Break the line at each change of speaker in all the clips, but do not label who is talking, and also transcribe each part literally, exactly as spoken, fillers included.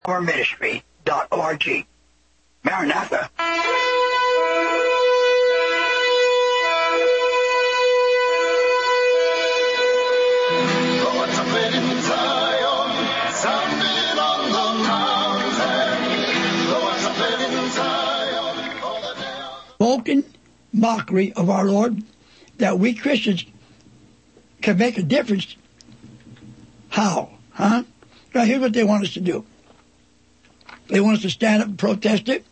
Ministry dot org. Maranatha. Spoken mockery of our Lord, that we Christians can make a difference. How? Huh? Now here's what they want us to do. They want us to stand up and protest it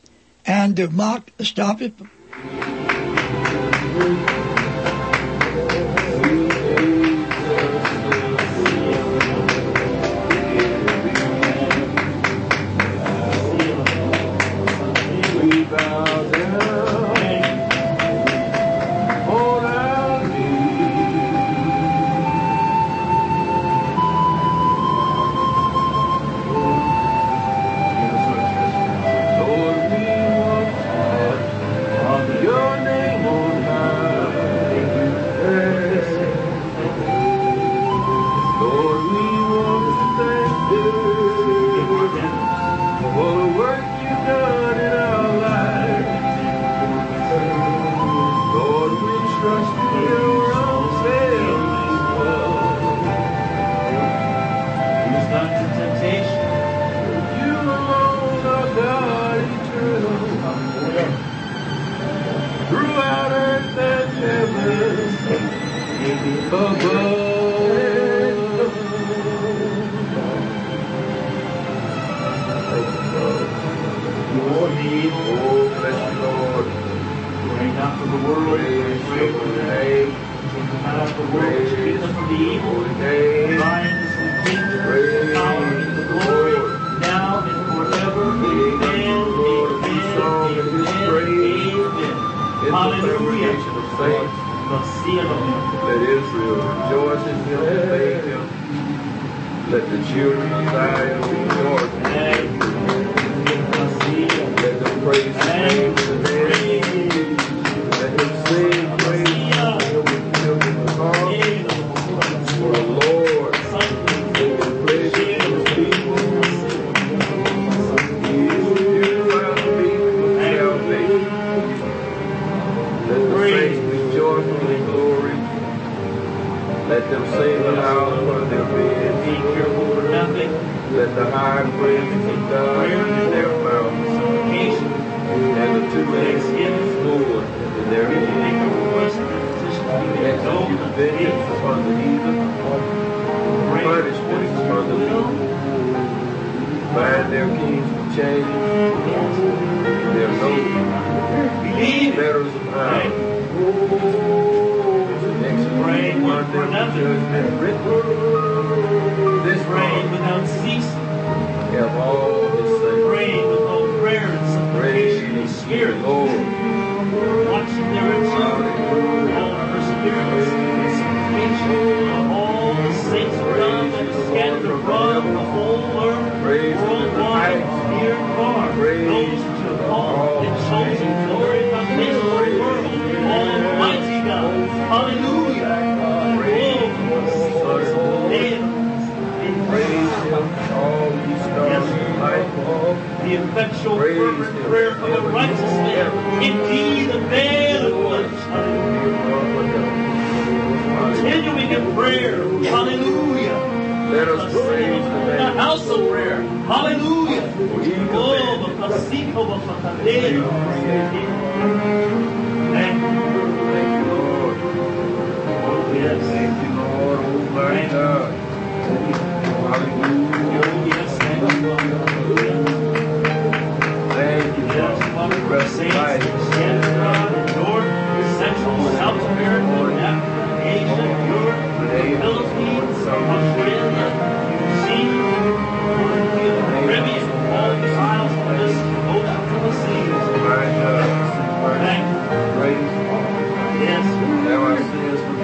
and to mock, stop it.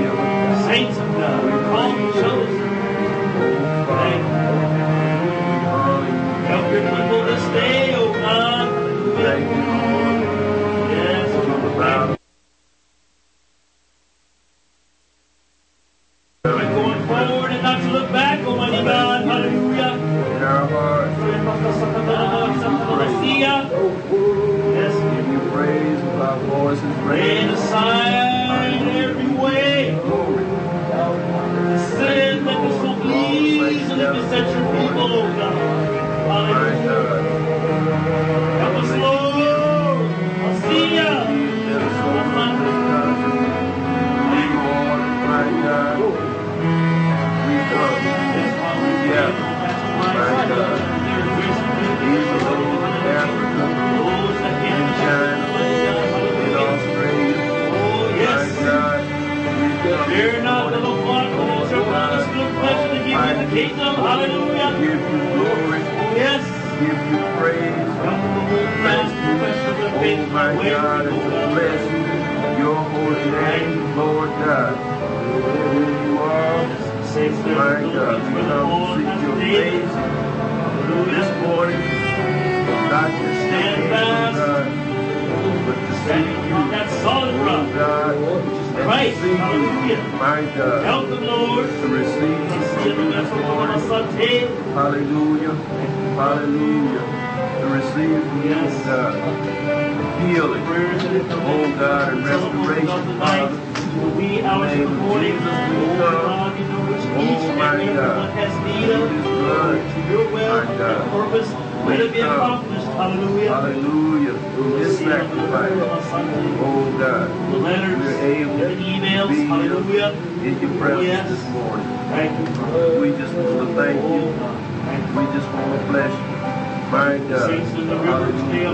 Saints of God, we call each other. Thank you. give you praise. Thank you, oh my God, and to bless your holy name, Lord God. Who you are, my God, we come to seek your face this morning, not to stand fast, God, but to seek you,
that solid rock,
oh God,
Christ,
and to seek you,
hallelujah.
my God,
Help them, Lord,
to receive you from you this morning. Hallelujah, hallelujah, to receive from you, oh God, healing, oh God, and restoration, Father. In the name of Jesus, we come, oh my God, through His blood, my God, we come, hallelujah, through His sacrifice, oh God, we're able to be here in your presence this morning. We just want to thank you. We just want to bless you. My God. Hallelujah.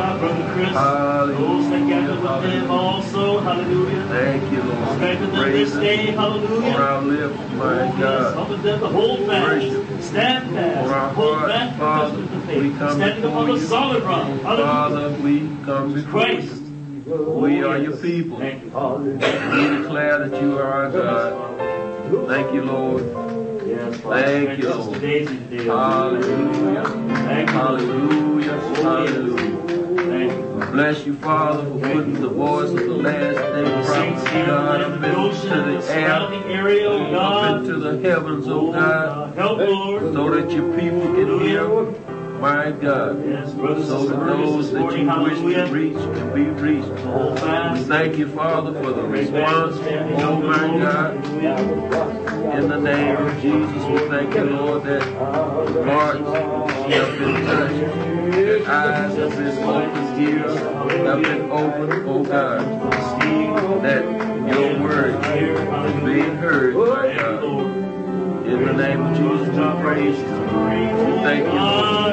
Hallelujah. Thank you, Lord. Praise on our lips, my God. Worship. On our hearts, Father, we come before you. Father, we come before you. We are your people. We declare that you are our God. Thank you, Lord. Thank you, Lord. Hallelujah. Hallelujah. Hallelujah. Bless you, Father, for putting the voice of the last day prophets, God, up into the air, up into the heavens, oh God, so that your people can hear, my God, so that those that you wish to reach can be reached. We thank you, Father, for the response, oh my God. In the name of Jesus, we thank you, Lord, that hearts have been touched, that eyes have been opened, ears have been opened, oh God, that your word is being heard, my God. In the name of Jesus, we praise you. We thank you, Lord.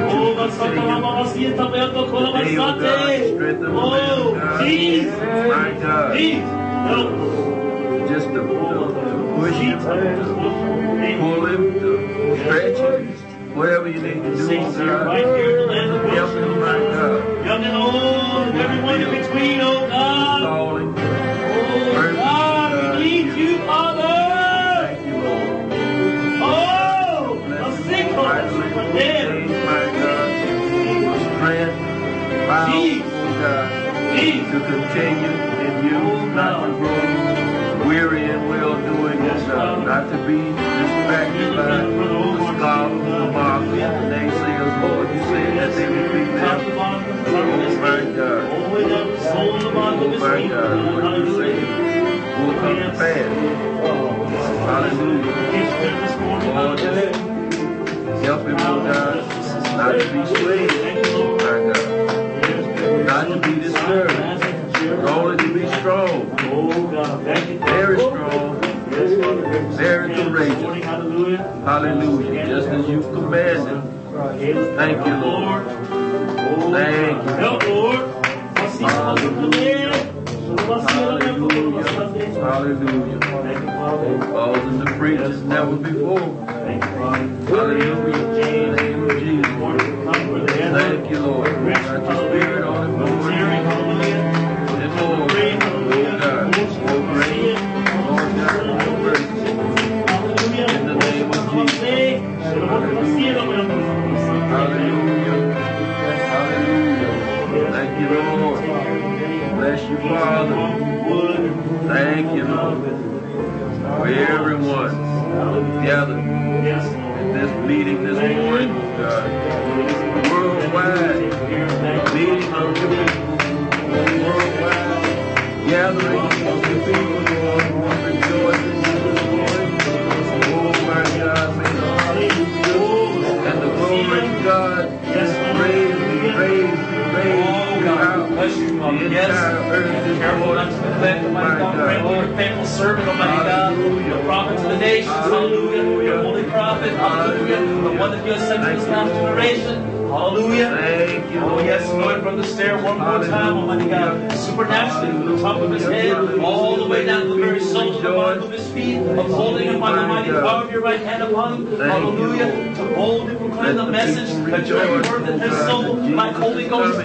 Continue today, oh God, strengthen the man of God, my God. Just to, to, to push him, to pull him, to stretch him, whatever you need to do, oh God. Help him, my God.
Young and old, everyone in between, oh God.
Calling.
Oh God, we need you, Father.
Thank you, Lord.
Oh, a sinkhole for dead.
My God, for strength, power, oh God, to continue in you, not to grow weary and well doing, oh God, not to be distracted by the scoffers, the mockers, the naysayers, Lord. You said that they would be there. Oh my God. Oh my God. What you say will come to pass. Hallelujah. Lord, just help him, oh God, not to be swayed, my God, not to be discouraged, but only to be strong, very strong, very courageous. Hallelujah. Just as you've commanded. Thank you, Lord. Thank you. Hallelujah. Hallelujah. Hallelujah. Causing the preachers never before. Hallelujah. In the name of Jesus. Thank you, Lord. Got your spirit on it, Lord. And Lord, oh God, more grace, Lord God, more mercy. In the name of Jesus. Hallelujah. Hallelujah. Thank you, Lord. Bless you, Father. Thank you, Lord. For everyone gathered in this meeting this morning, oh God. Worldwide meeting of the people. Worldwide gathering of the people, Lord, who are rejoicing this morning. Oh my God, may the hallelujah and the glory of God is praised, praised, praised throughout the entire earth this morning. My God.
Your faithful servant, Almighty God, the prophet to the nations, hallelujah, your holy prophet, hallelujah, the one that you have sent to this last generation.
Hallelujah.
Thank you,
Oh, yes,
Lord.
going from the stair one more time, Almighty God. Supernaturally, from the top of his head, all the way down to the very soles of the bottom of his feet, upholding him by the mighty power of your right hand upon him. Hallelujah. To boldly proclaim the message that you have birthed in his soul, like Holy Ghost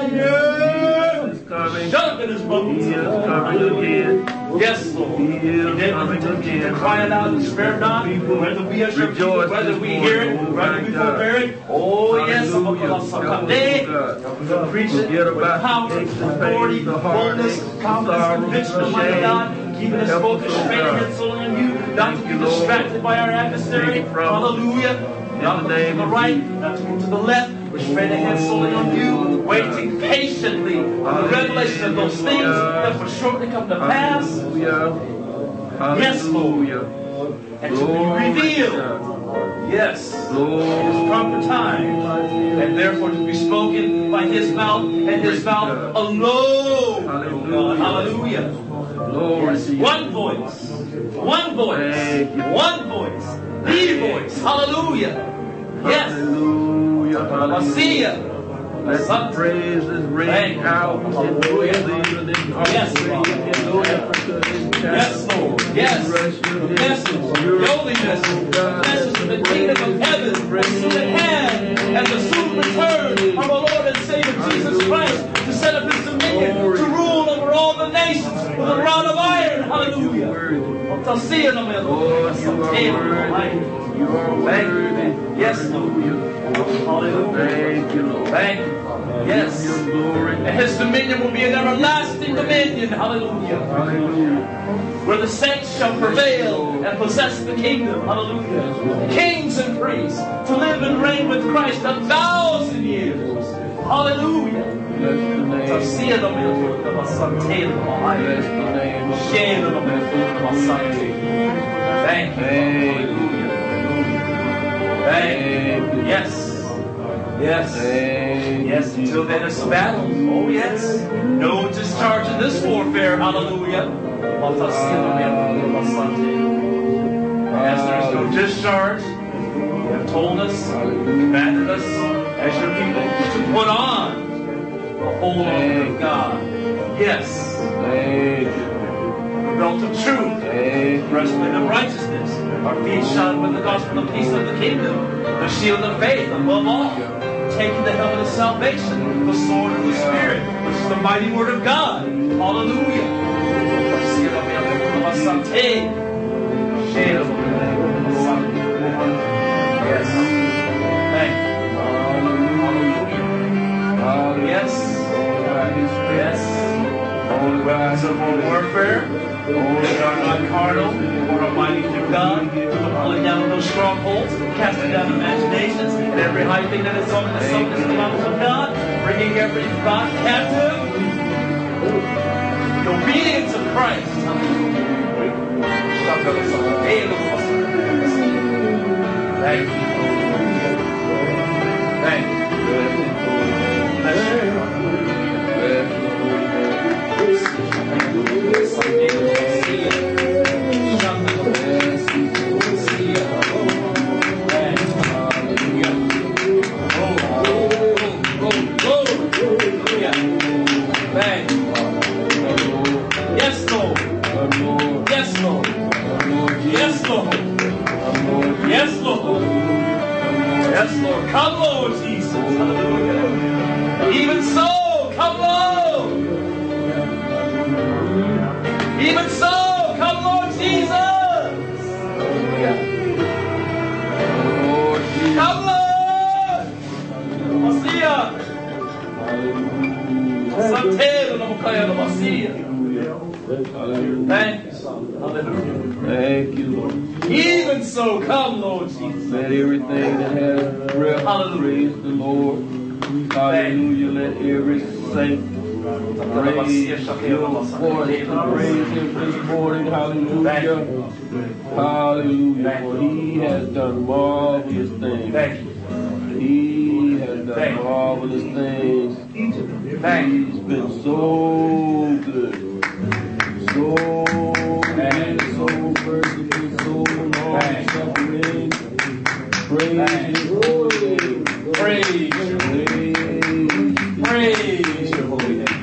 fire.
Coming.
Shut up in his bubble.
He is coming again.
Yes, Lord.
He is coming
To
again.
cry it out and spare not, whether we are your people,
Rejoice
whether
this
we
morning,
hear it,
oh
whether
my
we
God.
forbear it. Oh, yes,
Hallelujah.
someday,
God.
preach it
Forget
with
about
power,
the aches and
authority,
pains, the
boldness,
heartaches,
confidence,
sorrows,
conviction,
the
Almighty
shame.
God, keeping us
Help us,
focused,
oh
straight
God.
ahead, solely on you, not to
Thank
be
you, Lord.
distracted by our adversary.
Take it from us.
Hallelujah. Not to
the
move
name
to the
of
right,
Jesus.
not to move to the left, but straight ahead, solely on you, waiting patiently for the revelation of those things that will shortly come to pass.
Hallelujah.
Yes, Lord.
Hallelujah.
And to be
Glory to
revealed.
God.
Yes. In His
Glory.
proper time. And therefore to be spoken by His mouth and His mouth alone.
Hallelujah.
Hallelujah.
Glory
Yes.
to you.
One voice. One voice.
Thank you.
One voice. The voice. Hallelujah. Yes.
Hallelujah. Hallelujah.
Messiah.
Let the praises ring out in New Zealand, in Australia, in North Africa, in China.
Yes, Lord. Yes.
Russia,
The message, the
Europe.
holy message, the message of the kingdom of heaven is soon at hand, and the soon return of our Lord and Savior Jesus Christ to set up His dominion, to rule over all the nations with a rod of iron. Hallelujah. To see it,
Lord, you are worthy. You are worthy.
Yes, Lord. Hallelujah.
Thank you, Lord.
Thank you. Yes.
Your glory.
And His dominion will be an everlasting dominion. Hallelujah.
Hallelujah.
Where the saints shall prevail and possess the kingdom. Hallelujah. Kings and priests to live and reign with Christ a thousand years. Hallelujah.
Bless the name.
Bless the
name.
Thank you.
Thank you.
Thank you. Yes. Yes. Yes. Until then it's a battle. Oh yes. No discharge in this warfare. Hallelujah. As there is no discharge, you have told us, commanded us as your people to put on the whole armor of God. Yes. The belt of truth, the breastplate of righteousness, our feet shod with the gospel of peace of the kingdom, the shield of faith, above all, taking the helmet of salvation, the sword of the Spirit, which is the mighty word of God. Hallelujah. Yes. Thank you. Hallelujah. Yes. Yes. Only weapons of our warfare, only are not carnal, but are mighty through God, to the pulling down of those strongholds, casting down imaginations, and every high thing that is on the surface of the mountains of God, bringing every thought captive, the obedience of Christ. Thank you. Thank you. Bless you. Yes, Lord. Yes, Lord. Yes, Lord. Yes, Lord. Yes, Lord. Come, Lord Jesus. Hallelujah. Even so, come, Lord. Even so, come, Lord Jesus. Come, Lord. Messiah. Santero no Mukaya no Messiah. Thank you, Son. Hallelujah.
Thank you, Lord.
Even so, come, Lord Jesus.
Let everything that has breath
Hallelujah.
praise the Lord. Hallelujah. Let every saint praise your voice to praise Him this morning. Hallelujah. Hallelujah. For He has done marvelous things.
Thank you.
He has done
Thank you.
marvelous things.
Thank you.
He's been so good. So good, so merciful, so long suffering. Praise His holy name.
Praise
Praise your holy name.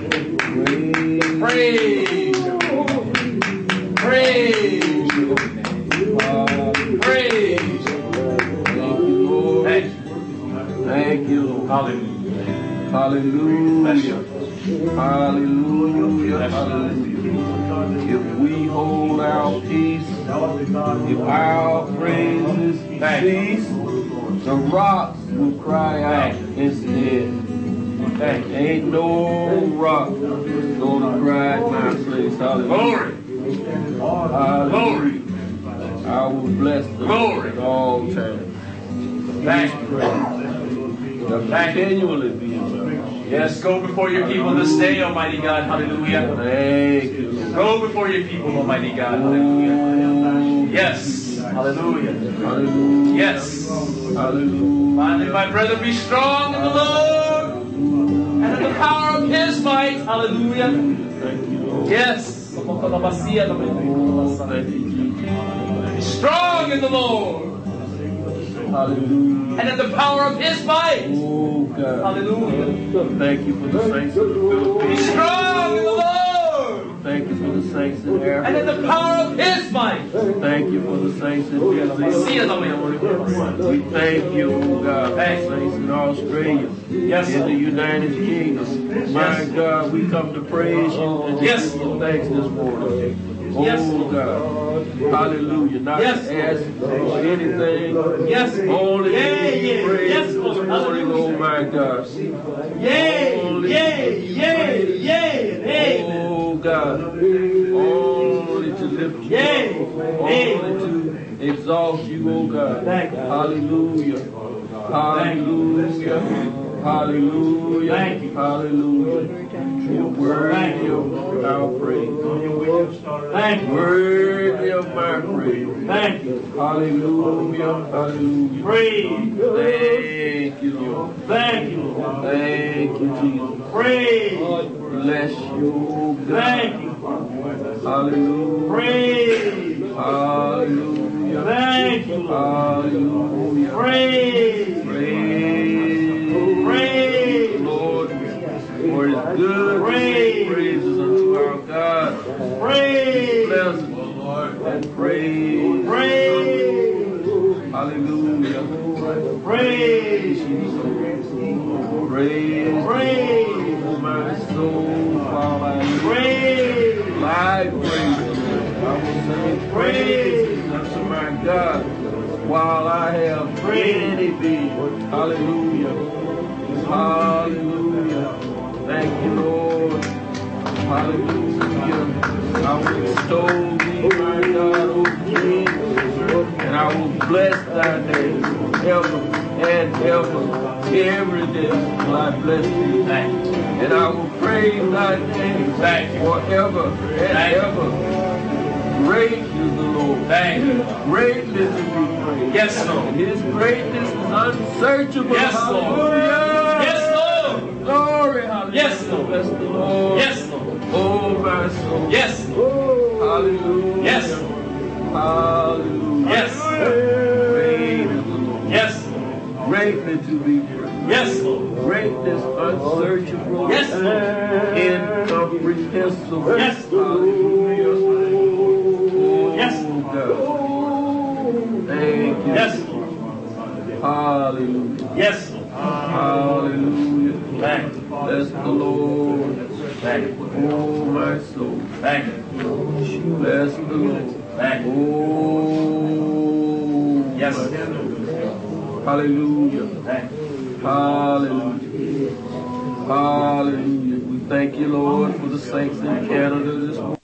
Praise your holy name. Praise your holy name. Praise your holy name. Thank you, Lord. Thank you, Lord. Hallelujah. Hallelujah. Hallelujah. Hallelujah. If we hold our peace, if our praises cease, the rocks will cry out instead. Ain't no rock gonna cry at my place. Hallelujah. Glory. I will bless the Lord at all times. Thank you. Continually be in my mouth. Yes, go before your people this day, Almighty God. Hallelujah. Thank you. Go before your people, Almighty God. Hallelujah. Yes. Hallelujah. Hallelujah. Yes. Hallelujah. Finally, my brethren, be strong in the Lord and in the power of His might. Hallelujah. Thank you, Lord. Yes. Be strong in the Lord. Hallelujah. And in the power of His might. Oh, God. Hallelujah. Thank you for the saints of the Philippines. Be strong in the Lord. Thank you for the saints in Africa. And in the power of His might. Thank you for the saints in Brazil. We thank you, oh God, for the saints in Australia. Yes. In the United Kingdom. My yes. God, we come to praise you and yes. give you thanks this morning. Oh yes. God. Hallelujah. Not yes. to ask for anything. Yes. Only yeah, yeah. praise yes. this morning, oh my God. Yay, only yay, yay, yay, oh God. Only to lift you yay. Up. Only to exalt you, oh God. Hallelujah. Hallelujah. Hallelujah. Thank you. Hallelujah. You're worthy of our praise. Thank you. Worthy of my praise. Thank you. Hallelujah. Hallelujah. Praise. Thank you, Lord. Thank you, Lord. Thank you, Jesus. Praise. Bless you, God. Thank you. Hallelujah. Praise. Hallelujah. Thank you. Hallelujah. Praise. Praise. Praise. Lord, for His good praise. Praises unto our God. Praise. Pleasant, Lord, and praise. Praise. Hallelujah. Praise. Praise. Praise. Oh, my soul, while I praise. Live praise. I will sing praise unto my God while I have any being. Hallelujah. Hallelujah. Thank you, Lord. Hallelujah. I will extol thee, my God, O King, and I will bless thy name ever and ever. Every day will I bless thee, and I will praise thy name forever and ever. Great is the Lord. Thank you. Greatly to be praised. Yes, Lord. And His greatness is unsearchable. Yes, Lord. Yes, Lord. Glory, hallelujah. Yes, Lord. Bless the Lord. Yes, Lord. Oh, my soul. Yes. Hallelujah. Yes. Hallelujah. Yes. Great is the Lord. Yes. Greatly to be praised. Yes, Lord. Greatness unsearchable. Yes, Lord. Incomprehensible. Yes, hallelujah. Yes, God. Thank you. Yes, Lord. Hallelujah. Yes, Lord. Hallelujah. Thank you. Bless the Lord. Thank you. Oh, my soul. Thank you. Bless the Lord. Thank you. Oh, yes. Hallelujah. Thank you. Hallelujah. Hallelujah. We thank you, Lord, for the saints in Canada this morning.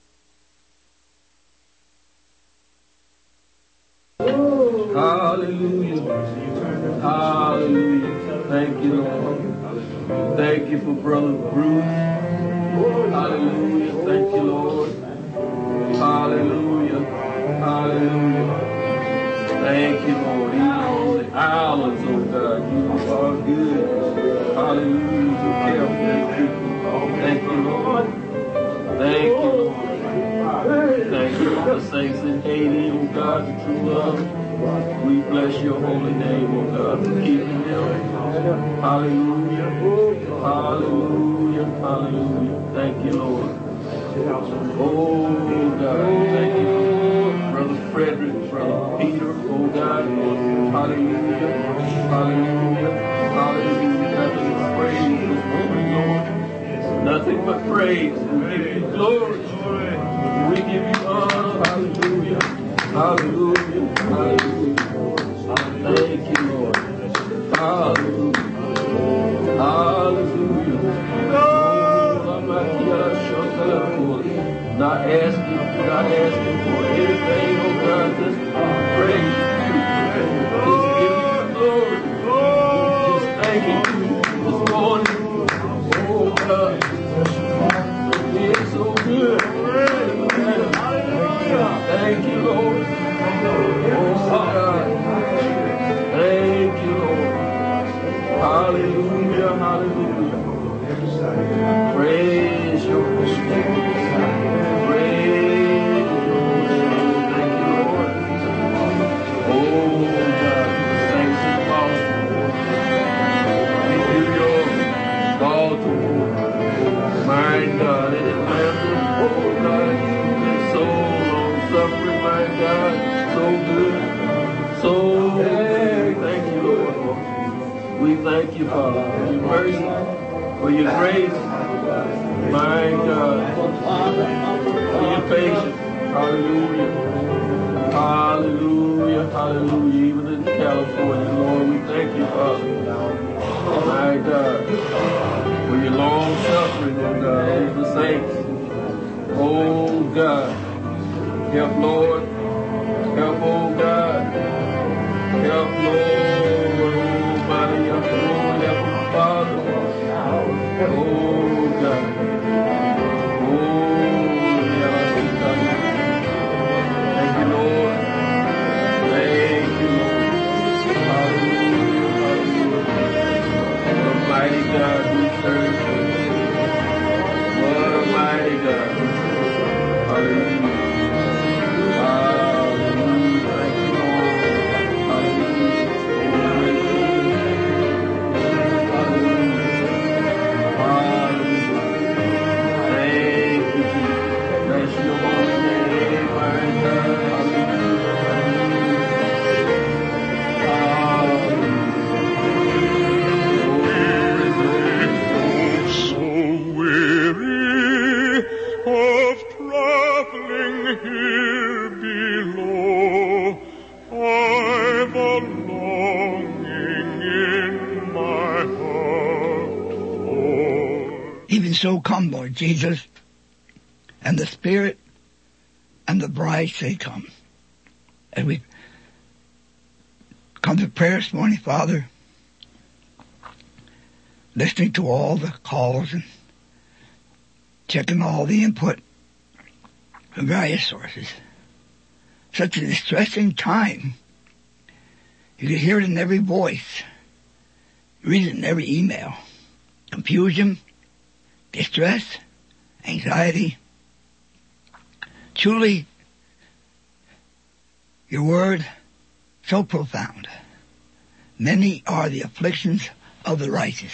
Hallelujah. Hallelujah. Thank you, Lord. Thank you for Brother Bruce. Hallelujah. Thank you, Lord. Hallelujah. Hallelujah. Thank you, Lord. Even on the islands, oh God, you are good. Hallelujah. So careful people. Thank you, Lord. Thank you, Lord. Thank you for the saints in Haiti, oh God, that you love. We bless your holy name, oh God, for keeping them. Hallelujah. Hallelujah. Hallelujah. Thank you, Lord. Oh God, thank you. Brother Frederick, Brother Peter, oh God. Hallelujah. Hallelujah. Hallelujah. Nothing but praise this morning, Lord. Nothing but praise. We give you glory. We give you honor. Hallelujah. Hallelujah. Hallelujah. Thank you, Lord. Hallelujah. Hallelujah. Not asking, not asking for anything, oh God, just praise you. Just give you glory. Just thanking you this morning. Oh God. It's so good. Thank you, Lord. Oh God. Thank you, Lord. Hallelujah, hallelujah. Praise your holy name. Praise your holy name. Thank you, Lord. Oh God, thanks is possible. We give your all to you. My God, it is massive. Oh God, you've been so long suffering, my God. So good. So good. Thank you, Lord. We thank you, Father, for your mercy, for your grace, my God, for your patience. Hallelujah. Hallelujah. Hallelujah. Even in California, Lord, we thank you, Father. My God, for your long suffering, oh God, over the saints. Oh God, help, Lord. Help, oh God. Help, Lord. Oh, Father, help, Lord. Help, Father. Oh God. Oh, thank you, Lord. Thank you, Lord. Hallelujah. What a mighty God we serve. What a mighty God. Hallelujah. Hallelujah. Thank you, Lord. Hallelujah.
So come, Lord Jesus, and the Spirit and the bride say come. As we come to prayer this morning, Father, listening to all the calls and checking all the input from various sources. Such a distressing time. You can hear it in every voice. Read it in every email. Confusion, distress, anxiety. Truly, your word so profound. Many are the afflictions of the righteous.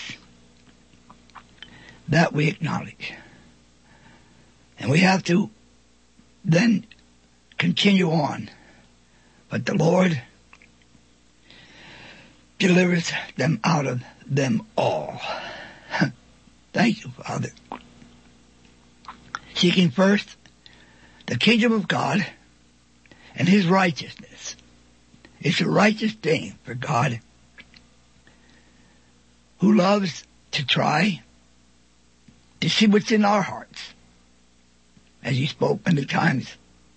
That we acknowledge. And we have to then continue on. But the Lord delivers them out of them all. Thank you, Father. Seeking first the kingdom of God and his righteousness. It's a righteous thing for God, who loves to try to see what's in our hearts. As you spoke many times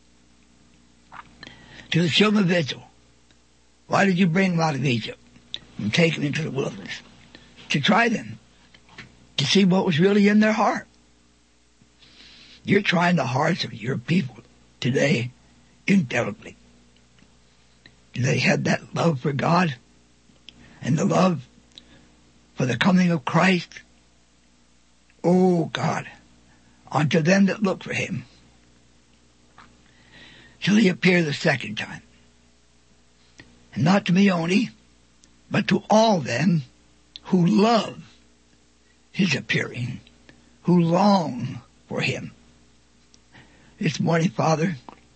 to the children of Israel. Why did you bring them out of Egypt and take them into the wilderness? To try them. To see what was really in their heart. You're trying the hearts of your people today indelibly. Do they have that love for God and the love for the coming of Christ? Oh God, unto them that look for him shall he appear the second time. And not to me only, but to all them who love his appearing, who long for him. This morning, Father,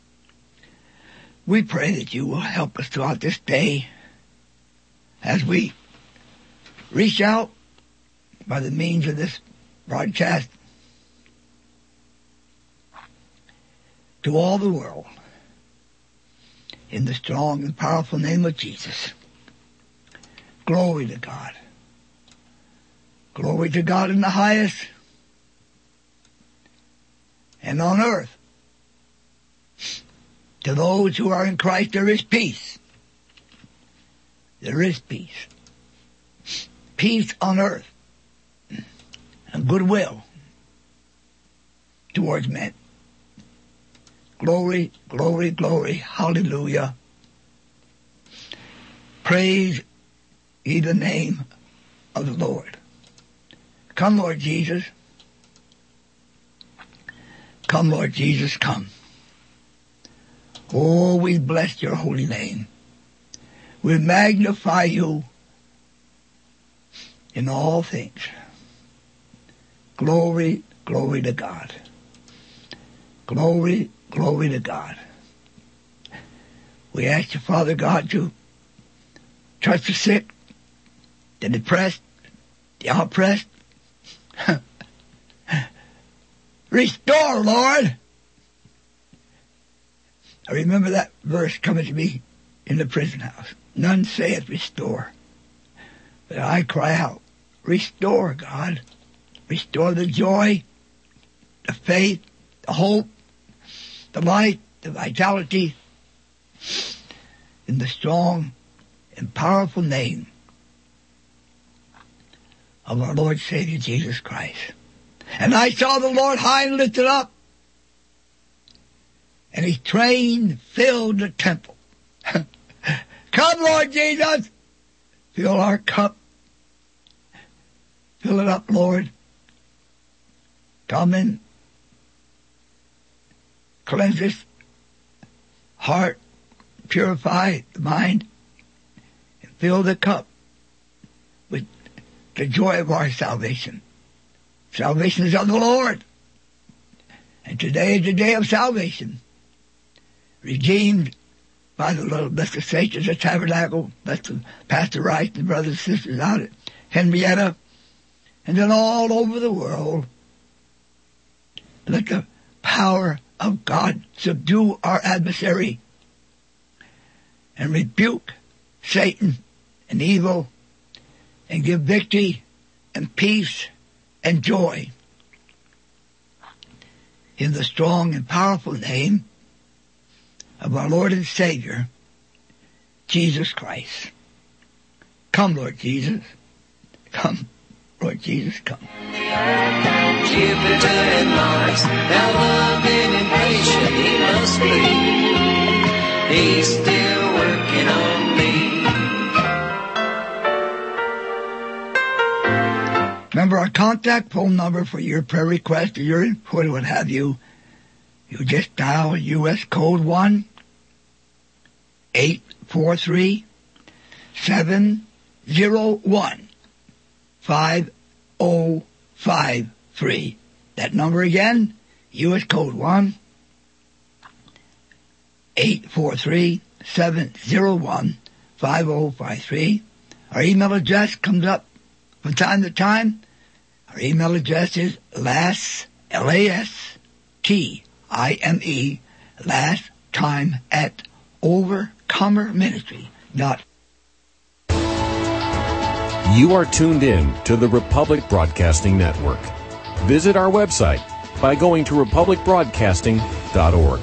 we pray that you will help us throughout this day as we reach out by the means of this broadcast to all the world in the strong and powerful name of Jesus. Glory to God. Glory to God in the highest, and on earth, to those who are in Christ, there is peace. There is peace. Peace on earth and goodwill towards men. Glory, glory, glory, hallelujah. Praise ye the name of the Lord. Come, Lord Jesus. Come, Lord Jesus, come. Oh, we bless your holy name. We magnify you in all things. Glory, glory to God. Glory, glory to God. We ask you, Father God, to touch the sick, the depressed, the oppressed. Restore, Lord. I remember that verse coming to me in the prison house. None saith restore. But I cry out, restore, God. Restore the joy, the faith, the hope, the light, the vitality, in the strong and powerful name of our Lord Savior Jesus Christ. And I saw the Lord high and lifted up, and his train filled the temple. Come, Lord Jesus, fill our cup. Fill it up, Lord. Come and cleanse this heart, purify the mind, and fill the cup with the joy of our salvation. Salvation is of the Lord. And today is the day of salvation. Redeemed by the little blessed saints of the tabernacle, blessed Pastor Rice and brothers and sisters out at Henrietta, and then all over the world. Let the power of God subdue our adversary and rebuke Satan and evil and give victory and peace and joy in the strong and powerful name of our Lord and Savior, Jesus Christ. Come, Lord Jesus. Come, Lord Jesus, come.
Jupiter and Mars, now loving and patient he must be. He's still working on me.
Remember our contact phone number for your prayer request or your input, what have you. You just dial U S code one eight four three seven zero one five oh five three. That number again, U S code one eight four three seven zero one five oh five three. Our email address comes up from time to time. Our email address is last, L A S T I M E, last time at overcomer ministry dot com.
You are tuned in to the Republic Broadcasting Network. Visit our website by going to republic broadcasting dot org.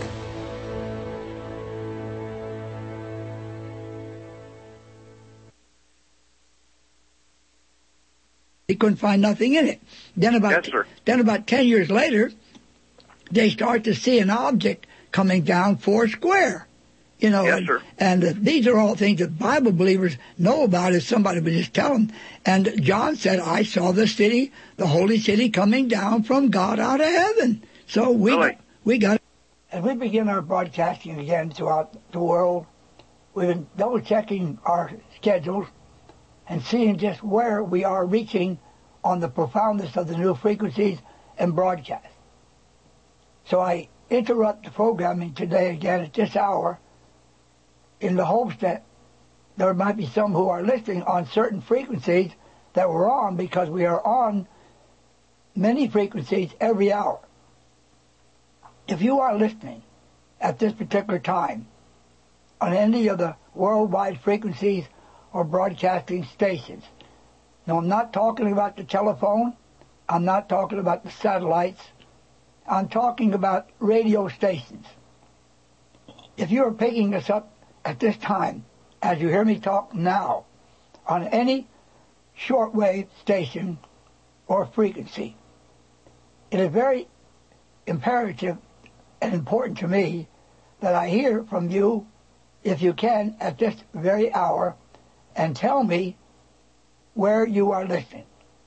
They couldn't find nothing in it. Then about
Yes, sir.
then about ten years later, they start to see an object coming down four square. You know,
Yes,
and,
sir.
and uh, these are all things that Bible believers know about if somebody would just tell them. And John said, I saw the city, the holy city, coming down from God out of heaven. So we
Really?
we got. As we begin our broadcasting again throughout the world, we've been double-checking our schedules and seeing just where we are reaching on the profoundness of the new frequencies and broadcasts. So I interrupt the programming today again at this hour in the hopes that there might be some who are listening on certain frequencies that we're on, because we are on many frequencies every hour. If you are listening at this particular time on any of the worldwide frequencies or broadcasting stations, now I'm not talking about the telephone, I'm not talking about the satellites, I'm talking about radio stations. If you are picking us up at this time, as you hear me talk now, on any shortwave station or frequency, it is very imperative and important to me that I hear from you, if you can, at this very hour, and tell me where you are listening.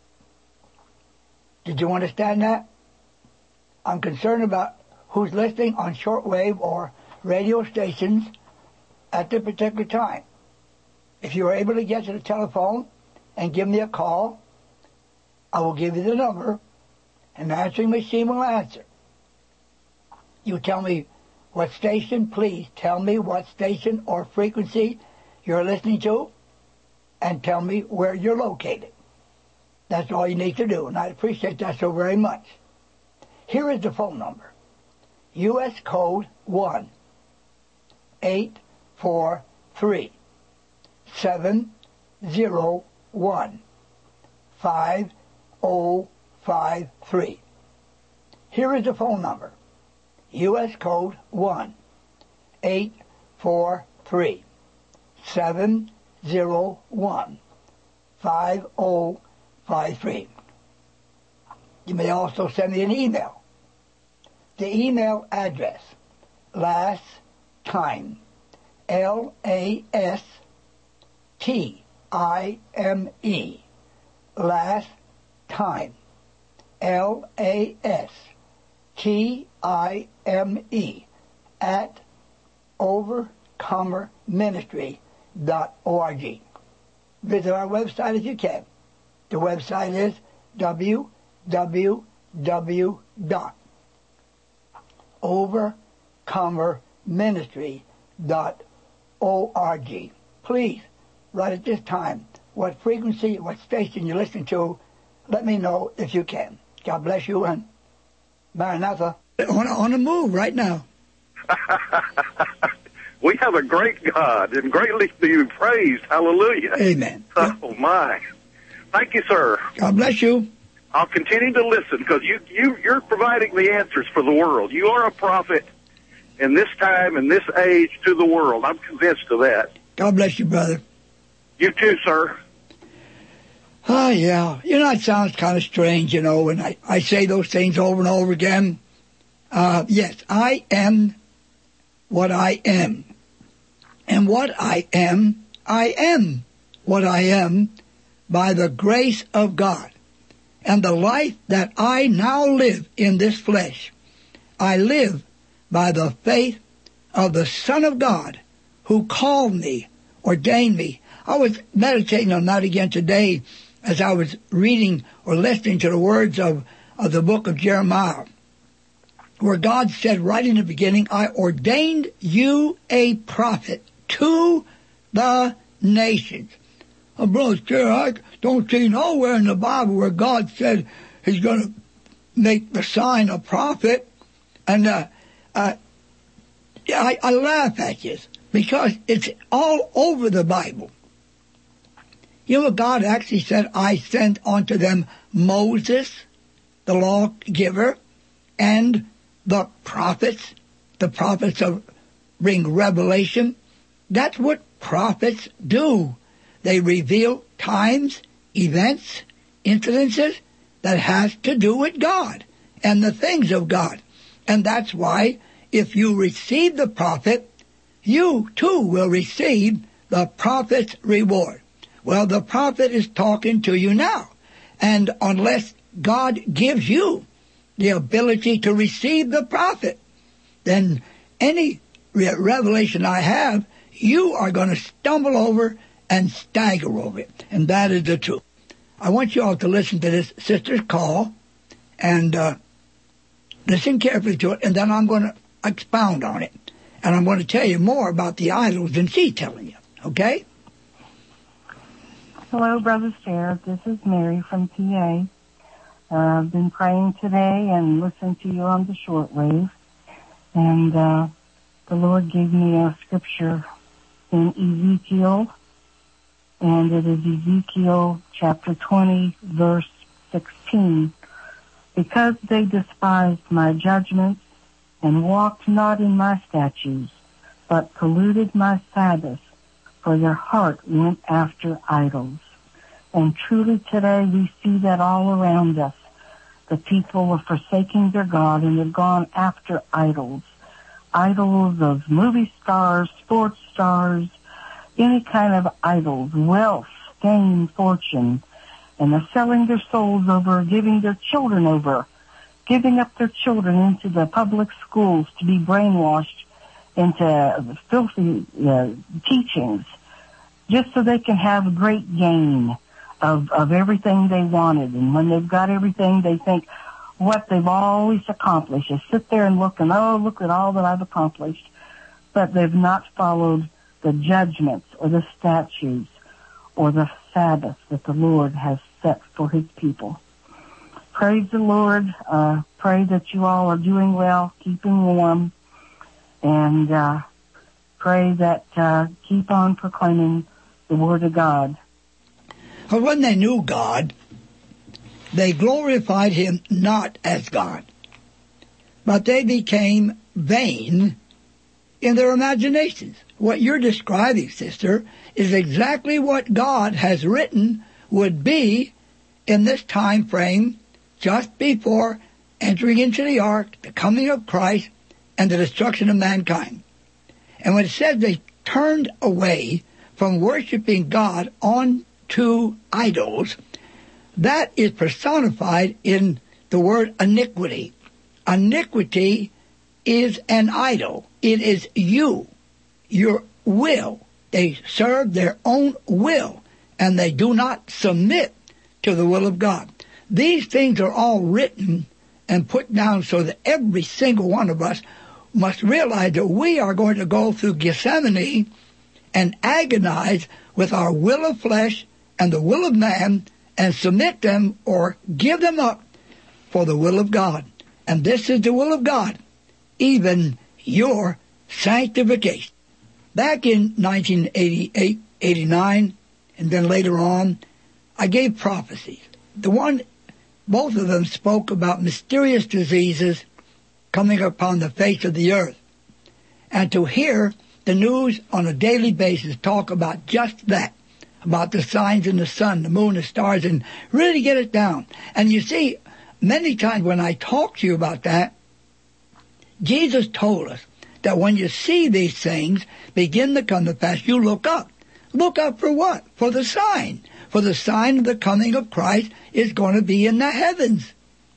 Did you understand that? I'm concerned about who's listening on shortwave or radio stations at this particular time. If you are able to get to the telephone and give me a call, I will give you the number, and the answering machine will answer. You tell me what station, please tell me what station or frequency you're listening to, and tell me where you're located. That's all you need to do, and I appreciate that so very much. Here is the phone number. U S code one eight four three seven zero one five zero five three. Here is the phone number. U S code one eight four three seven zero one five zero five three. You may also send me an email. The email address, last time, L A S T I M E, last time, L A S T I M E, at overcomer ministry dot org. Visit our website if you can. The website is w w w dot overcomer ministry dot org. Please, right at this time, what frequency, what station you're listening to, let me know if you can. God bless you, and Maranatha. On, on the move right now.
We have a great God, and greatly to be praised. Hallelujah.
Amen.
Oh, my. Thank you, sir.
God bless you.
I'll continue to listen, because you, you, you're providing the answers for the world. You are a prophet in this time and this age to the world. I'm convinced of that.
God bless you, brother.
You too, sir.
Oh, yeah. You know, it sounds kind of strange, you know, when I, I say those things over and over again. Uh, yes, I am what I am. And what I am, I am what I am by the grace of God. And the life that I now live in this flesh, I live by the faith of the Son of God who called me, ordained me. I was meditating on that again today as I was reading or listening to the words of, of the book of Jeremiah, where God said right in the beginning, I ordained you a prophet to the nations. Oh, Brother Jerry, I don't see nowhere in the Bible where God said he's going to make the sign a prophet. And uh, uh, I, I laugh at this because it's all over the Bible. You know what God actually said? I sent unto them Moses, the lawgiver, and the prophets. The prophets of bring revelation. That's what prophets do. They reveal times, events, incidences that has to do with God and the things of God. And that's why if you receive the prophet, you too will receive the prophet's reward. Well, the prophet is talking to you now. And unless God gives you the ability to receive the prophet, then any re- revelation I have, you are going to stumble over and stagger over it. And that is the truth. I want you all to listen to this sister's call and uh, listen carefully to it, and then I'm going to expound on it. And I'm going to tell you more about the idols than she's telling you. Okay?
Hello, Brother Sheriff. This is Mary from P A. Uh, I've been praying today and listening to you on the shortwave. And uh, the Lord gave me a scripture in Ezekiel. And it is Ezekiel chapter twenty, verse sixteen. Because they despised my judgments and walked not in my statutes, but polluted my Sabbath, for their heart went after idols. And truly today we see that all around us. The people are forsaking their God and have gone after idols. Idols of movie stars, sports stars, any kind of idols, wealth, fame, fortune. And they're selling their souls over, giving their children over, giving up their children into the public schools to be brainwashed into filthy uh, teachings, just so they can have great gain of, of everything they wanted. And when they've got everything, they think what they've always accomplished is sit there and look and, oh, look at all that I've accomplished. But they've not followed the judgments or the statutes or the Sabbath that the Lord has set for his people. Praise the Lord. Uh, pray that you all are doing well, keeping warm, and uh, pray that uh, keep on proclaiming the Word of God.
But when they knew God, they glorified him not as God, but they became vain in their imaginations. What you're describing, sister, is exactly what God has written would be in this time frame just before entering into the ark, the coming of Christ, and the destruction of mankind. And when it says they turned away from worshiping God on to idols, that is personified in the word iniquity. Iniquity is an idol. It is you, your will. They serve their own will, and they do not submit to the will of God. These things are all written and put down so that every single one of us must realize that we are going to go through Gethsemane and agonize with our will of flesh and the will of man and submit them or give them up for the will of God. And this is the will of God, even your sanctification. Back in nineteen eighty-eight, eighty-nine, and then later on, I gave prophecies. The one, both of them spoke about mysterious diseases coming upon the face of the earth. And to hear the news on a daily basis talk about just that, about the signs in the sun, the moon, the stars, and really get it down. And you see, many times when I talk to you about that, Jesus told us that when you see these things begin to come to pass, you look up. Look up for what? For the sign. For the sign of the coming of Christ is going to be in the heavens.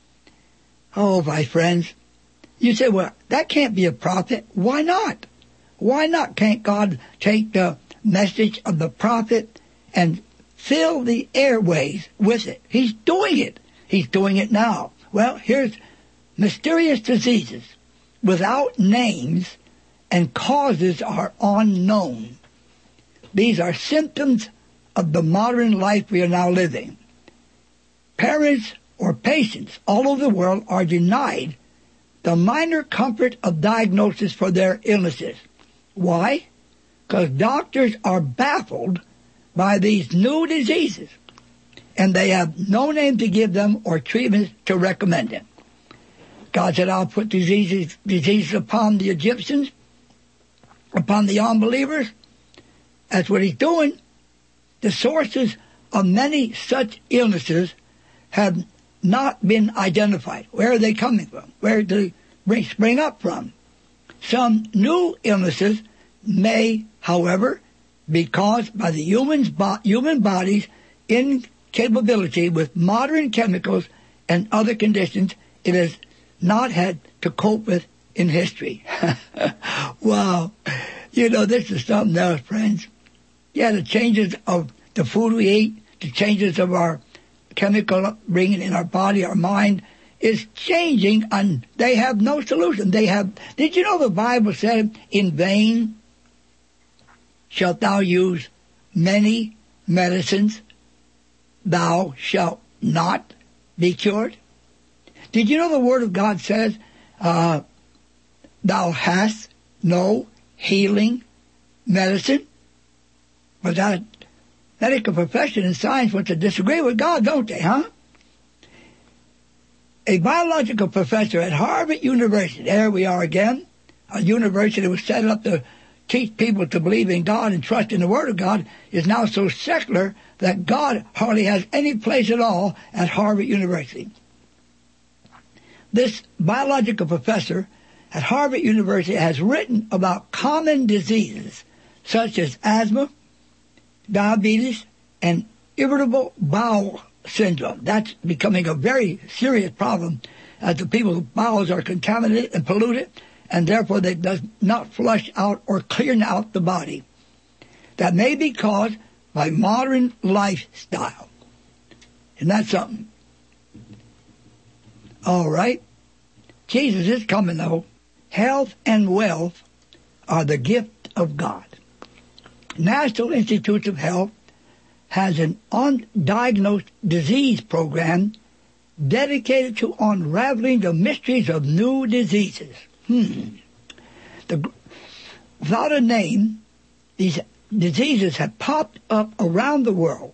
Oh, my friends. You say, well, that can't be a prophet. Why not? Why not? Can't God take the message of the prophet and fill the airways with it? He's doing it. He's doing it now. Well, here's mysterious diseases without names and causes are unknown. These are symptoms of the modern life we are now living. Parents or patients all over the world are denied the minor comfort of diagnosis for their illnesses. Why? Because doctors are baffled by these new diseases, and they have no name to give them or treatments to recommend them. God said, I'll put diseases, diseases upon the Egyptians, upon the unbelievers. That's what he's doing. The sources of many such illnesses have not been identified. Where are they coming from? Where do they spring up from? Some new illnesses may, however, be caused by the human's bo- human body's incapability with modern chemicals and other conditions it has not had to cope with in history. Wow. You know, this is something else, friends. Yeah, the changes of the food we eat, the changes of our chemical bringing in our body, our mind, is changing, and they have no solution. They have. Did you know the Bible said, "In vain shalt thou use many medicines, thou shalt not be cured"? Did you know the Word of God says, uh, "Thou hast no healing medicine"? But that medical profession and science want to disagree with God, don't they, huh? A biological professor at Harvard University, there we are again, a university that was set up to teach people to believe in God and trust in the Word of God, is now so secular that God hardly has any place at all at Harvard University. This biological professor at Harvard University has written about common diseases such as asthma, diabetes, and irritable bowel syndrome. That's becoming a very serious problem as the people's bowels are contaminated and polluted, and therefore they does not flush out or clean out the body. That may be caused by modern lifestyle. Isn't that something? All right. Jesus is coming, though. Health and wealth are the gift of God. National Institutes of Health has an undiagnosed disease program dedicated to unraveling the mysteries of new diseases. Hmm. The, without a name, these diseases have popped up around the world.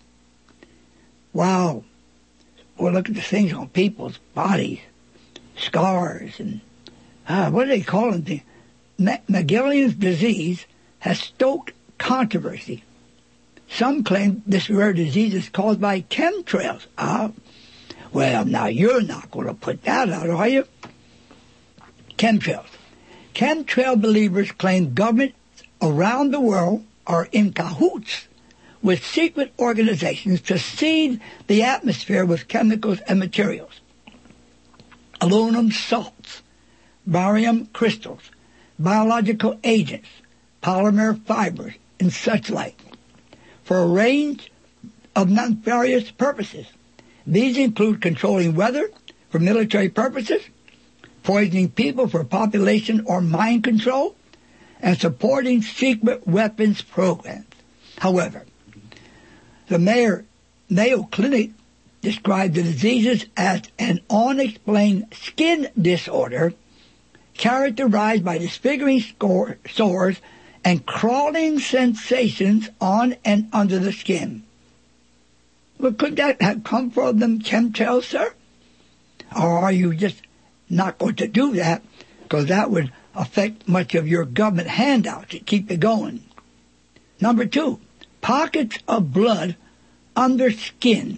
Wow. Well, look at the things on people's bodies. Scars and, ah, what do they call them? The Magellan's disease has stoked controversy. Some claim this rare disease is caused by chemtrails. Ah, well, now you're not going to put that out, are you? Chemtrails. Chemtrail believers claim governments around the world are in cahoots with secret organizations to seed the atmosphere with chemicals and materials. Aluminum salts, barium crystals, biological agents, polymer fibers, and such like, for a range of nefarious purposes. These include controlling weather for military purposes, poisoning people for population or mind control, and supporting secret weapons programs. However, the Mayo, Mayo Clinic described the diseases as an unexplained skin disorder characterized by disfiguring score, sores and crawling sensations on and under the skin. Well, could that have come from them chemtrails, sir? Or are you just not going to do that because that would affect much of your government handouts to keep it going? Number two, pockets of blood under skin.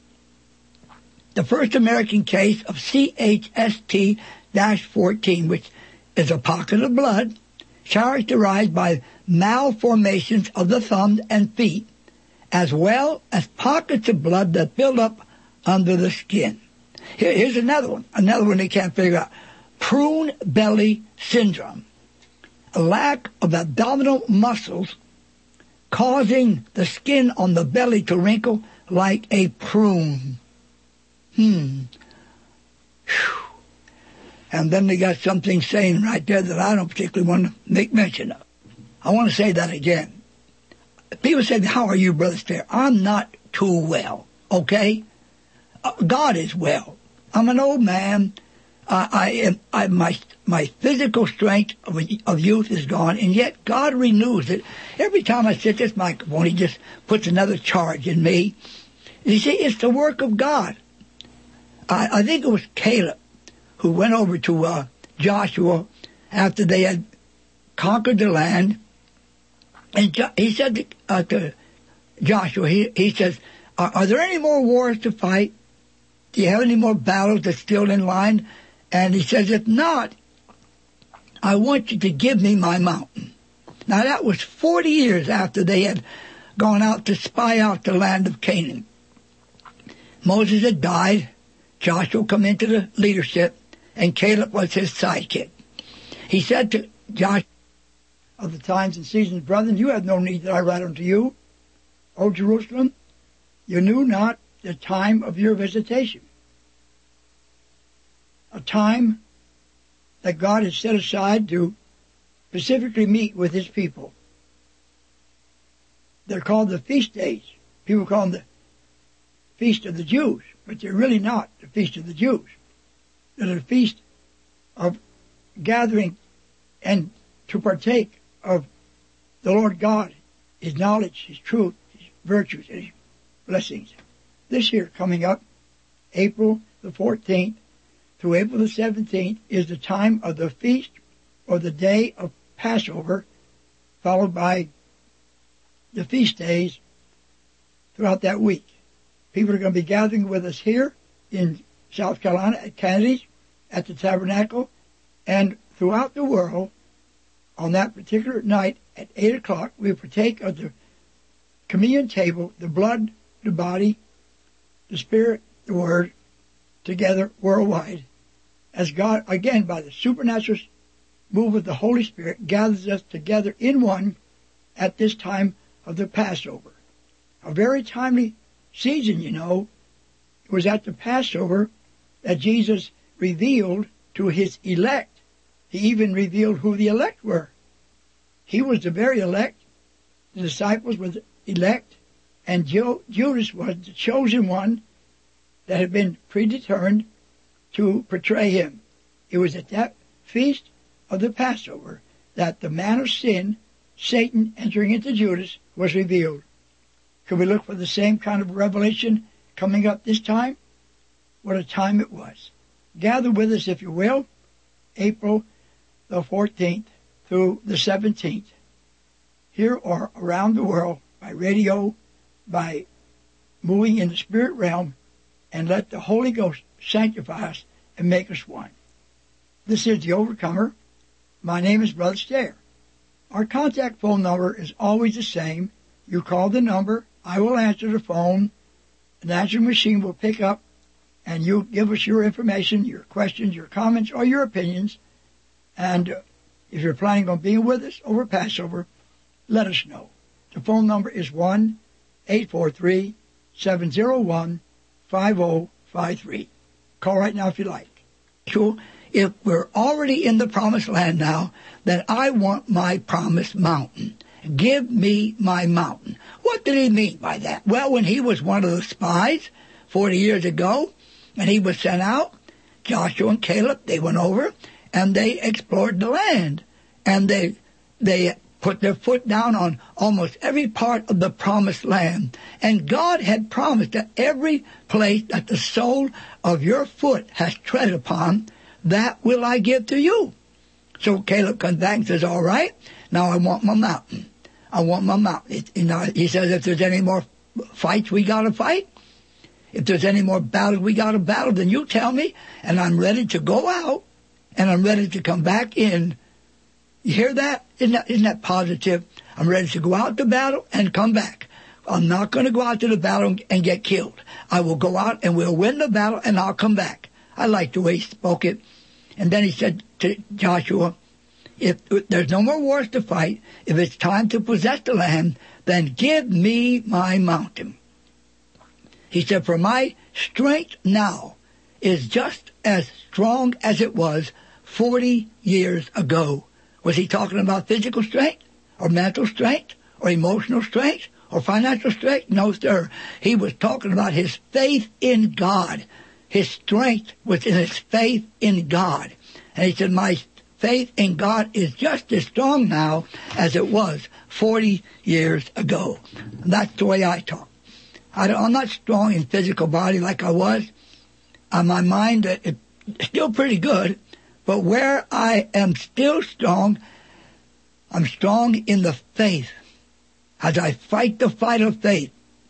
The first American case of C H S T fourteen, which is a pocket of blood characterized by malformations of the thumbs and feet, as well as pockets of blood that build up under the skin. Here, here's another one, another one they can't figure out. Prune belly syndrome, a lack of abdominal muscles causing the skin on the belly to wrinkle like a prune. Hmm. Whew. And then they got something saying right there that I don't particularly want to make mention of. I want to say that again. People say, how are you, Brother Stair? I'm not too well, okay? Uh, God is well. I'm an old man. Uh, I am. I, my my physical strength of, of youth is gone, and yet God renews it. Every time I sit this microphone, He just puts another charge in me. You see, it's the work of God. I, I think it was Caleb who went over to uh, Joshua after they had conquered the land, and jo- he said to, uh, to Joshua, he, he says, are, are there any more wars to fight? Do you have any more battles that's still in line? And he says, if not, I want you to give me my mountain. Now that was forty years after they had gone out to spy out the land of Canaan. Moses had died. Joshua come into the leadership, and Caleb was his sidekick. He said to Joshua, of the times and seasons, brethren, you have no need that I write unto you. O Jerusalem, you knew not the time of your visitation. A time that God has set aside to specifically meet with his people. They're called the feast days. People call them the Feast of the Jews, but they're really not the Feast of the Jews. They're the feast of gathering and to partake of the Lord God, his knowledge, his truth, his virtues, and his blessings. This year coming up, April the fourteenth through April the seventeenth, is the time of the feast or the day of Passover, followed by the feast days throughout that week. People are going to be gathering with us here in South Carolina at Kennedy's, at the Tabernacle, and throughout the world. On that particular night at eight o'clock, we partake of the communion table, the blood, the body, the Spirit, the Word, together worldwide, as God, again, by the supernatural move of the Holy Spirit, gathers us together in one at this time of the Passover. A very timely season, you know. It was at the Passover that Jesus revealed to his elect. He even revealed who the elect were. He was the very elect. The disciples were the elect. And Judas was the chosen one that had been predetermined to portray him. It was at that feast of the Passover that the man of sin, Satan entering into Judas, was revealed. Could we look for the same kind of revelation coming up this time? What a time it was. Gather with us, if you will, April the fourteenth through the seventeenth, here or around the world, by radio, by moving in the spirit realm, and let the Holy Ghost sanctify us and make us one. This is The Overcomer. My name is Brother Stair. Our contact phone number is always the same. You call the number, I will answer the phone, an answering machine will pick up, and you give us your information, your questions, your comments, or your opinions. And uh, if you're planning on being with us over Passover, let us know. The phone number is one eight four three, seven zero one, five zero five three. Call right now if you like. So if we're already in the promised land now, then I want my promised mountain. Give me my mountain. What did he mean by that? Well, when he was one of the spies forty years ago, and he was sent out, Joshua and Caleb, they went over, and they explored the land. And they they put their foot down on almost every part of the promised land. And God had promised that every place that the sole of your foot has tread upon, that will I give to you. So Caleb comes back and says, all right, now I want my mountain. I want my mountain. It, you know, he says, if there's any more fights we got to fight, if there's any more battles we got to battle, then you tell me, and I'm ready to go out, and I'm ready to come back in. You hear that? Isn't that, isn't that positive? I'm ready to go out to battle and come back. I'm not going to go out to the battle and get killed. I will go out and we'll win the battle, and I'll come back. I like the way he spoke it. And then he said to Joshua, if there's no more wars to fight, if it's time to possess the land, then give me my mountain. He said, for my strength now is just as strong as it was forty years ago. Was he talking about physical strength or mental strength or emotional strength or financial strength? No, sir. He was talking about his faith in God. His strength was in his faith in God. And he said, my faith in God is just as strong now as it was forty years ago. And that's the way I talk. I I'm not strong in physical body like I was. On my mind, it's still pretty good. But where I am still strong, I'm strong in the faith. As I fight the fight of faith.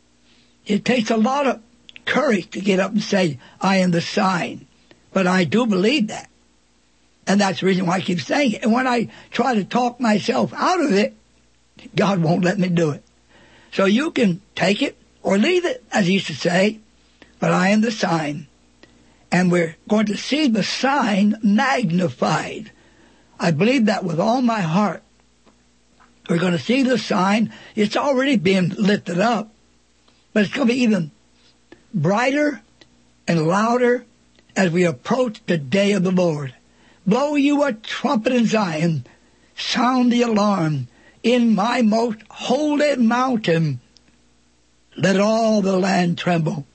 It takes a lot of courage to get up and say, I am the sign. But I do believe that. And that's the reason why I keep saying it. And when I try to talk myself out of it, God won't let me do it. So you can take it or leave it, as he used to say, but I am the sign. And we're going to see the sign magnified. I believe that with all my heart. We're going to see the sign. It's already being lifted up, but it's going to be even brighter and louder as we approach the day of the Lord. Blow you a trumpet in Zion. Sound the alarm in my most holy mountain. Let all the land tremble.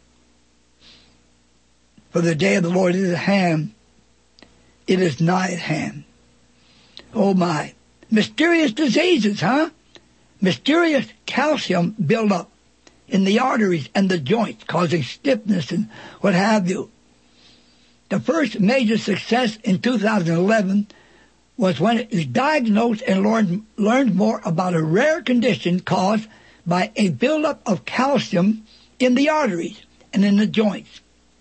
For the day of the Lord is at hand. It is nigh at hand. Oh my. Mysterious diseases, huh? Mysterious calcium buildup in the arteries and the joints, causing stiffness and what have you. The first major success in two thousand eleven was when it was diagnosed and learned, learned more about a rare condition caused by a buildup of calcium in the arteries and in the joints.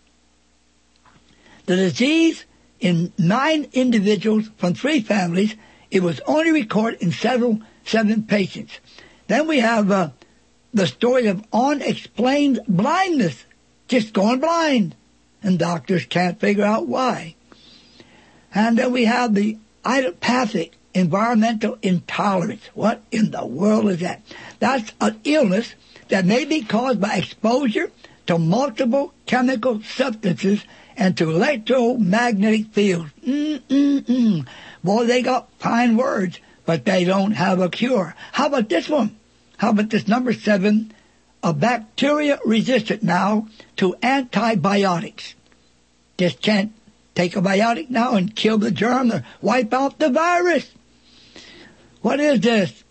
The disease in nine individuals from three families, it was only recorded in several, seven patients. Then we have uh, the story of unexplained blindness, just going blind, and doctors can't figure out why. And then we have the idiopathic environmental intolerance. What in the world is that? That's an illness that may be caused by exposure to multiple chemical substances and to electromagnetic fields. Mm-mm-mm. Boy, they got fine words, but they don't have a cure. How about this one? How about this number seven? A bacteria resistant now to antibiotics. Just can't take a biotic now and kill the germ or wipe out the virus. What is this?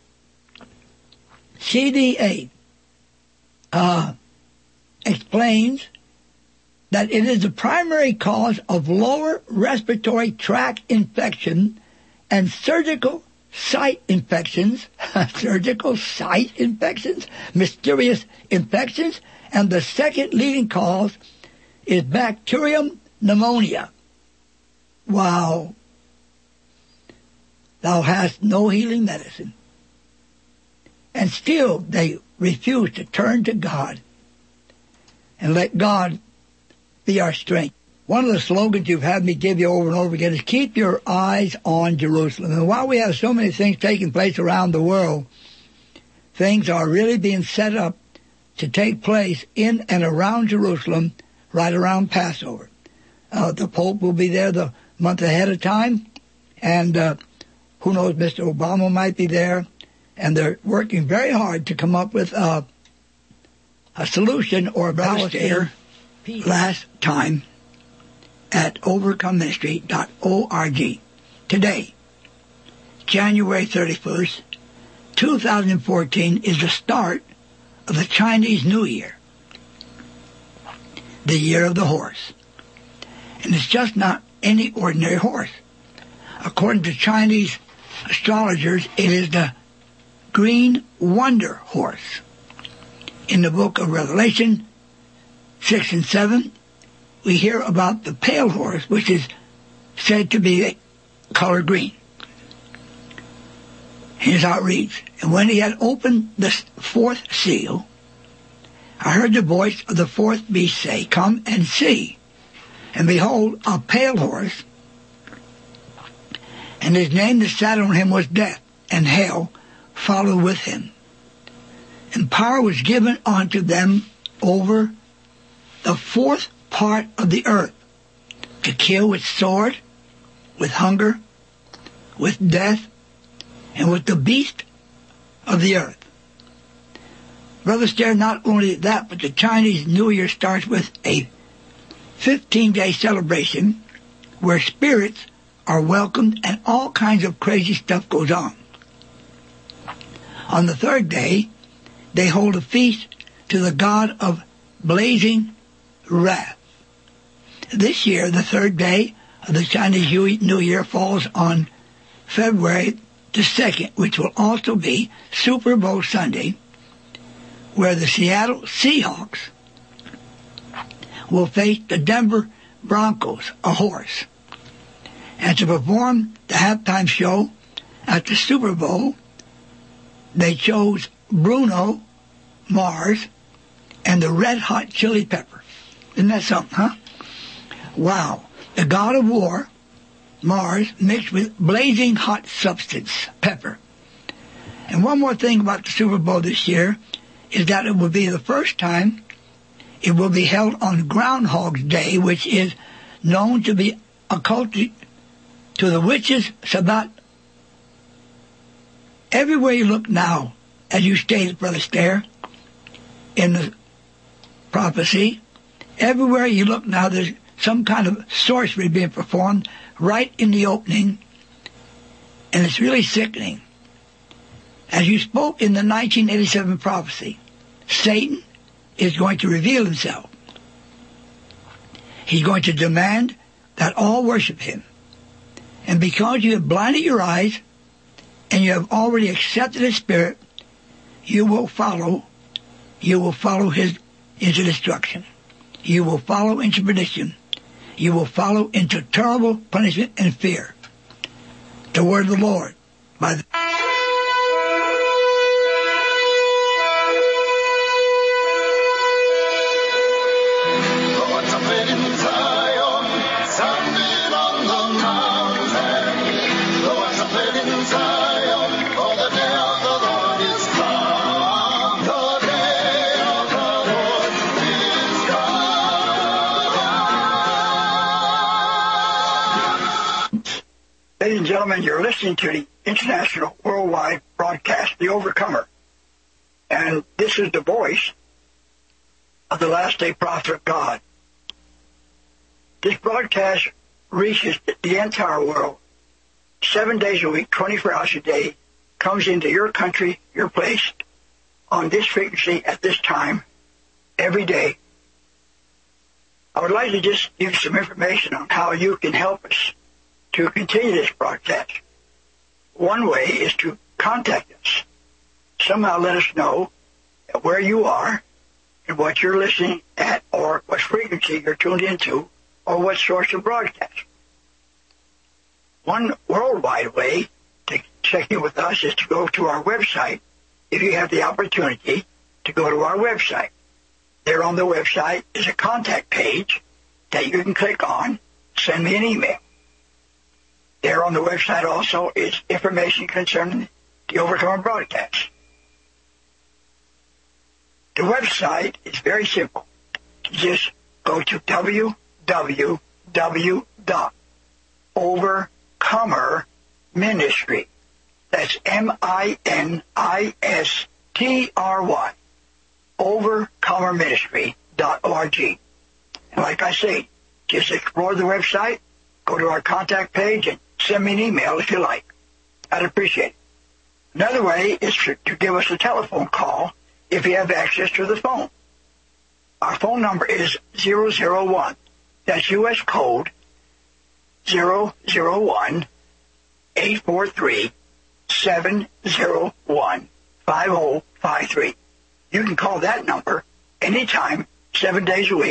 C D A uh, explains that it is the primary cause of lower respiratory tract infection and surgical site infections, surgical site infections, mysterious infections, and the second leading cause is bacterium pneumonia. Wow. Thou hast no healing medicine. And still they refuse to turn to God and let God be our strength. One of the slogans you've had me give you over and over again is keep your eyes on Jerusalem. And while we have so many things taking place around the world, things are really being set up to take place in and around Jerusalem right around Passover. Uh, the Pope will be there the month ahead of time, and uh, who knows, Mister Obama might be there, and they're working very hard to come up with uh, a solution or a balance last time at overcome ministry dot org. Today, January thirty-first, two thousand fourteen, is the start of the Chinese New Year, the year of the horse. And it's just not any ordinary horse. According to Chinese astrologers, it is the green wonder horse. In the book of Revelation six and seven, we hear about the pale horse, which is said to be color green. Here's how it reads. And when he had opened the fourth seal, I heard the voice of the fourth beast say, Come and see. And behold, a pale horse, and his name that sat on him was Death, and hell followed with him. And power was given unto them over the fourth part of the earth, to kill with sword, with hunger, with death, and with the beast of the earth. Brother Stair, not only that, but the Chinese New Year starts with a fifteen-day celebration where spirits are welcomed and all kinds of crazy stuff goes on. On the third day, they hold a feast to the god of blazing wrath. This year, the third day of the Chinese New Year falls on February the second, which will also be Super Bowl Sunday, where the Seattle Seahawks will face the Denver Broncos, a horse. And to perform the halftime show at the Super Bowl, they chose Bruno Mars and the Red Hot Chili Pepper. Isn't that something, huh? Wow. The god of war, Mars, mixed with blazing hot substance, pepper. And one more thing about the Super Bowl this year is that it will be the first time it will be held on Groundhog's Day, which is known to be occulted to the witches. Sabbat. Everywhere you look now, as you stated, Brother Stair, in the prophecy, everywhere you look now, there's some kind of sorcery being performed right in the opening, and it's really sickening. As you spoke in the nineteen eighty-seven prophecy, Satan is going to reveal himself. He's going to demand that all worship him. And because you have blinded your eyes and you have already accepted his spirit, you will follow, you will follow his into destruction. You will follow into perdition. You will follow into terrible punishment and fear. The word of the Lord by the Ladies and gentlemen, you're listening to the international worldwide broadcast, The Overcomer. And this is the voice of the last day prophet of God. This broadcast reaches the entire world, seven days a week, twenty-four hours a day, comes into your country, your place, on this frequency at this time, every day. I would like to just give you some information on how you can help us to continue this broadcast. One way is to contact us. Somehow let us know where you are and what you're listening at, or what frequency you're tuned into, or what source of broadcast. One worldwide way to check in with us is to go to our website, if you have the opportunity to go to our website. There on the website is a contact page that you can click on, send me an email. There on the website also is information concerning the Overcomer broadcast. The website is very simple. You just go to w w w dot overcomer ministry. That's M I N I S T R Y. overcomer ministry dot org. And like I say, just explore the website, go to our contact page, and send me an email if you like. I'd appreciate it. Another way is to, to give us a telephone call if you have access to the phone. Our phone number is zero zero one. That's U S code zero zero one, eight four three, seven zero one, five zero five three. You can call that number anytime, seven days a week.